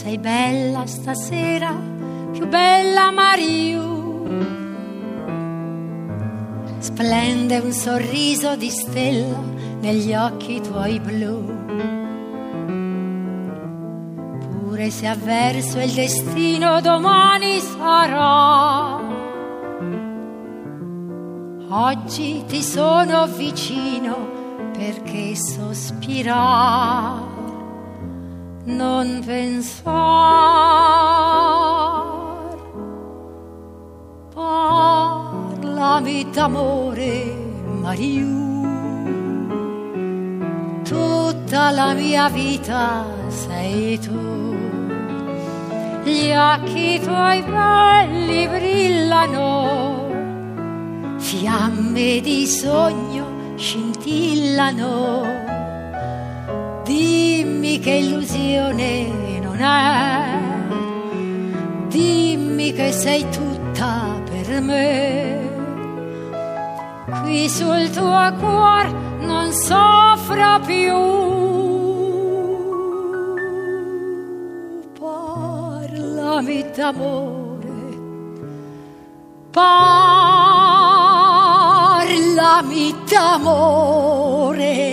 sei bella stasera, più bella Mariù. Splende un sorriso di stella negli occhi tuoi blu. Pure se avverso il destino domani sarà, oggi ti sono vicino perché sospirar, non pensar. Parlami d'amore, Mariù, tutta la mia vita sei tu. Gli occhi tuoi belli brillano, fiamme di sogno scintillano. Dimmi che illusione non è, dimmi che sei tutta per me. Qui sul tuo cuore non soffro più. Parlami d'amore, parlami d'amore.